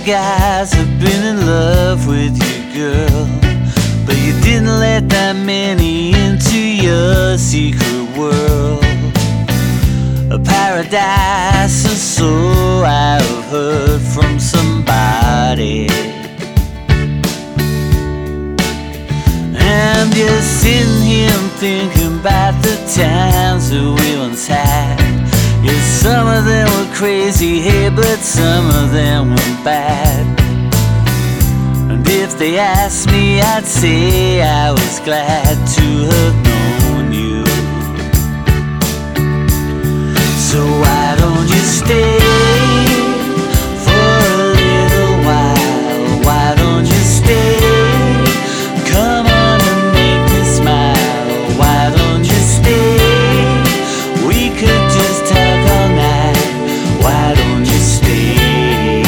guys have been in love with you, girl, but you didn't let that many into your secret world. A paradise, or so I've heard from somebody. And you're sitting here and thinking about the times that we once had. Yeah, some of them were crazy, hey, but some of them were bad. And if they asked me, I'd say I was glad to have known you. So why don't you stay for a little while? Why don't you stay? Come on and make me smile. Why don't you stay? We could just talk all night. Why don't you stay?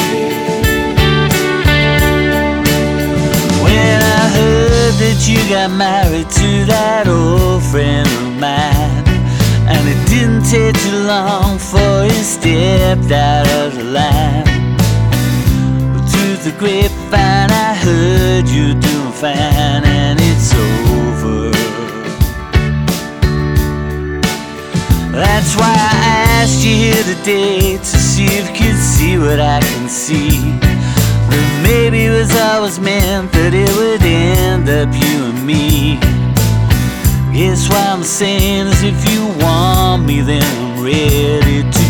When I heard that you got married to that old friend of mine, and it didn't take too long before he stepped out of the line, but through the grapevine I heard you doing fine, and it's over. That's why I asked you here today, to see if you could see what I can see. That maybe it was always meant that it would end up you and me. Guess what I'm saying is, if you want me, then I'm ready to